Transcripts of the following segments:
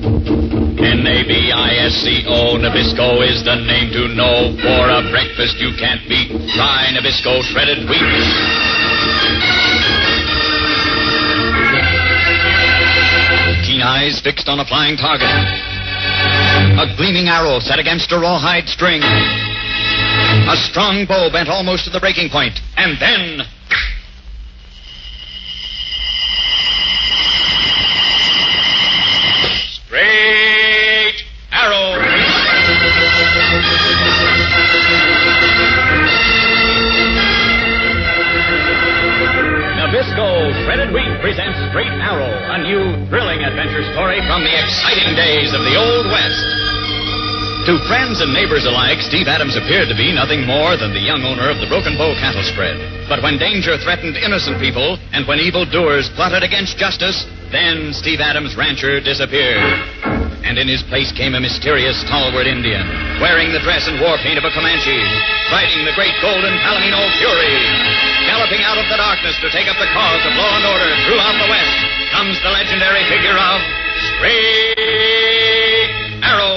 Nabisco, Nabisco is the name to know. For a breakfast you can't beat. Try Nabisco shredded wheat. Keen eyes fixed on a flying target. A gleaming arrow set against a rawhide string. A strong bow bent almost to the breaking point. And then... straight arrow. Nabisco Shredded Wheat presents Straight Arrow, a new thrilling adventure story from the exciting days of the Old West. To friends and neighbors alike, Steve Adams appeared to be nothing more than the young owner of the Broken Bow cattle spread. But when danger threatened innocent people, and when evildoers plotted against justice, then Steve Adams' rancher disappeared. And in his place came a mysterious, stalwart Indian, wearing the dress and war paint of a Comanche, riding the great golden Palomino Fury. Galloping out of the darkness to take up the cause of law and order throughout the West comes the legendary figure of Straight Arrow.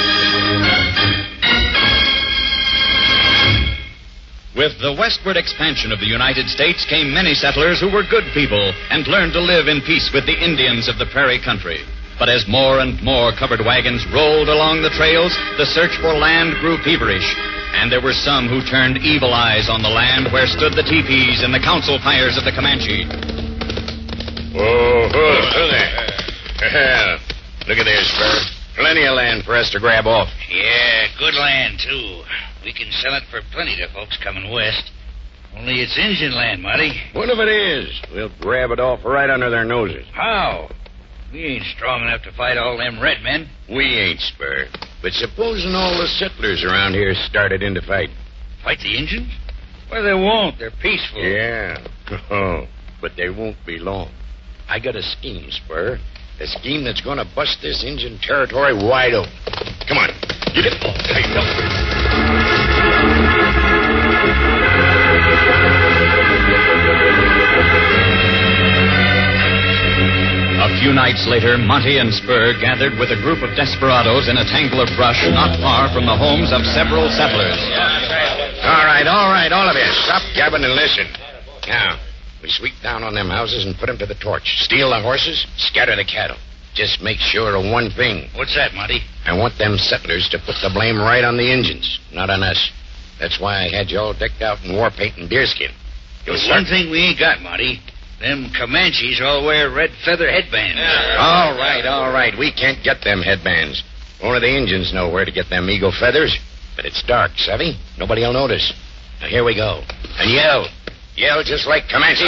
With the westward expansion of the United States came many settlers who were good people and learned to live in peace with the Indians of the prairie country. But as more and more covered wagons rolled along the trails, the search for land grew feverish. And there were some who turned evil eyes on the land where stood the teepees and the council fires of the Comanche. Whoa there. Look at this, Spur. Plenty of land for us to grab off. Yeah, good land, too. We can sell it for plenty to folks coming west. Only it's Injun land, Marty. What if it is? We'll grab it off right under their noses. How? We ain't strong enough to fight all them red men. We ain't, Spur. But supposing all the settlers around here started in to fight. Fight the Injuns? Well, they won't. They're peaceful. Yeah. Oh, but they won't be long. I got a scheme, Spur. A scheme that's going to bust this Injun territory wide open. Come on. Get it. Hey, no. A few nights later, Monty and Spur gathered with a group of desperados in a tangle of brush not far from the homes of several settlers. All right, all of you. Stop gabbing and listen. Now, we sweep down on them houses and put them to the torch. Steal the horses, scatter the cattle. Just make sure of one thing. What's that, Monty? I want them settlers to put the blame right on the Injuns, not on us. That's why I had you all decked out in war paint and deerskin. There's one thing we ain't got, Monty. Them Comanches all wear red feather headbands. All right. We can't get them headbands. Only the Injuns know where to get them eagle feathers. But it's dark, savvy? Nobody'll notice. Now, here we go. And yell. Yell just like Comanche.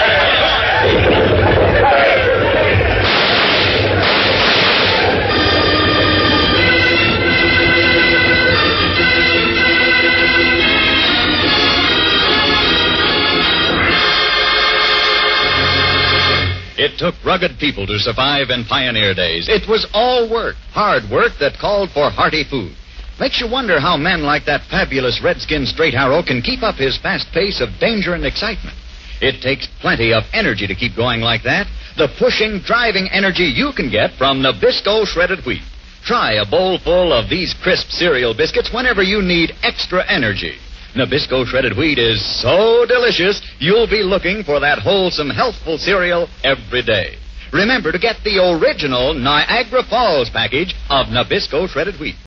It took rugged people to survive in pioneer days. It was all work, hard work that called for hearty food. Makes you wonder how men like that fabulous redskin Straight Arrow can keep up his fast pace of danger and excitement. It takes plenty of energy to keep going like that. The pushing, driving energy you can get from Nabisco Shredded Wheat. Try a bowl full of these crisp cereal biscuits whenever you need extra energy. Nabisco Shredded Wheat is so delicious, you'll be looking for that wholesome, healthful cereal every day. Remember to get the original Niagara Falls package of Nabisco Shredded Wheat.